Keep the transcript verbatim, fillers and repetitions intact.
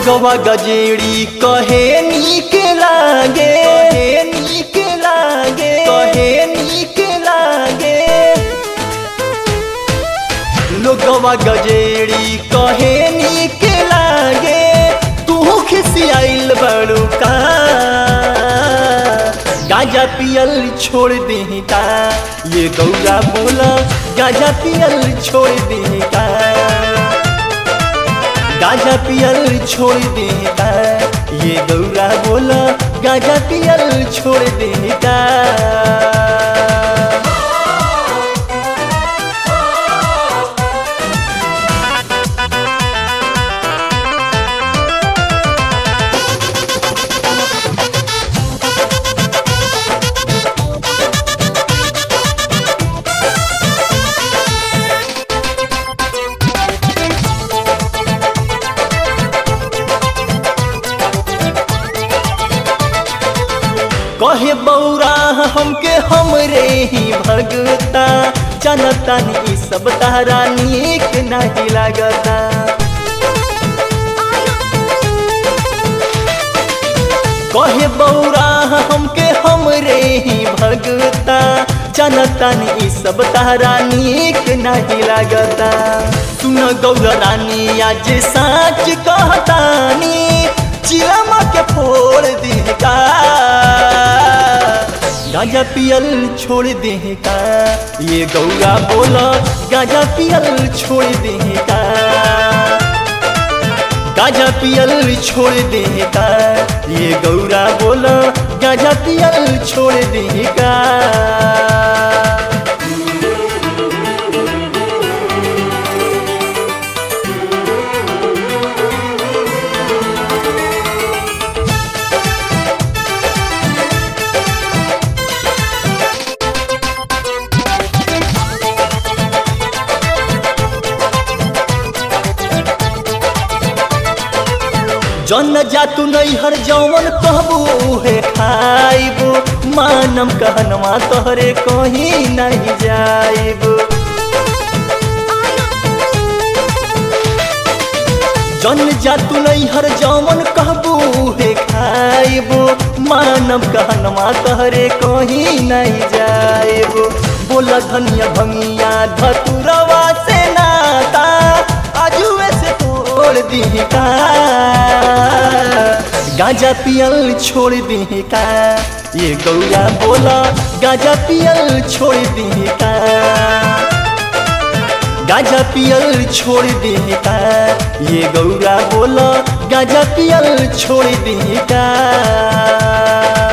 लोगवा गजेड़ी कहे नीक लागे, नीक लागे, कहे नीक लागे। लोगवा गजेड़ी कहे नीक लागे, तू खिसियाइल बड़ू का। गांजा पियल छोड़ दे का, ये गौरा बोला गांजा पियल छोड़ दे का। गांजा पियल छोड़ दे का, ये गौरा बोला गांजा पियल छोड़ दे का। कहे बौरा हमके हमरे ही भगता, जनता नी सब तारा नीक नहीं लागता। कहे बौरा हमके हमरे ही भगता, जनता नी सब तारा नीक नहीं लागता। सुन गौरा रानी आज साच कहतानी, चिलमा के फोड़ दे का। गांजा पियल छोड़ दे का, ये गौरा बोला गांजा पियल छोड़ दे का। गांजा पियल छोड़ दे का, ये गौरा बोला गांजा पियल छोड़ दे का। जन जातु नहीं हर जौवन कहबू है खाइबू, मानम कहनवा तोहरे कहीं नहीं जाइबू। जन जातु नहीं हर जौवन कहबू है खाइबू, मानम कहनवा तोहरे कहीं नहीं जाइबू। बोला धनिया भंगिया धतुरवा से नाता, आजुए से तोड़ दी का। गांजा पियल छोड़ दे का, ये गौरा बोला गांजा पियल छोड़ दे का। गांजा पियल छोड़ दे का, ये गौरा बोला गांजा पियल छोड़ दे का।